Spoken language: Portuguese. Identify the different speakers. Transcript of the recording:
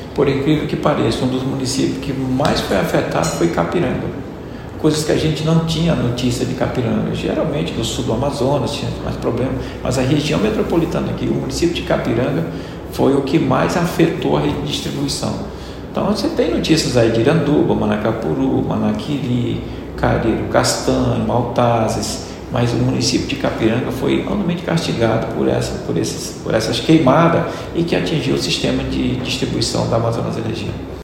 Speaker 1: Por incrível que pareça, um dos municípios que mais foi afetado foi Capiranga. Coisas que a gente não tinha notícia de Capiranga. Geralmente no sul do Amazonas tinha mais problema, mas a região metropolitana aqui, o município de Capiranga, foi o que mais afetou a rede de distribuição. Então você tem notícias aí de Iranduba, Manacapuru, Manaquiri, Careiro Castanho, Maltazes, mas o município de Capiranga foi anualmente castigado por essas queimadas e que atingiu o sistema de distribuição da Amazonas Energia.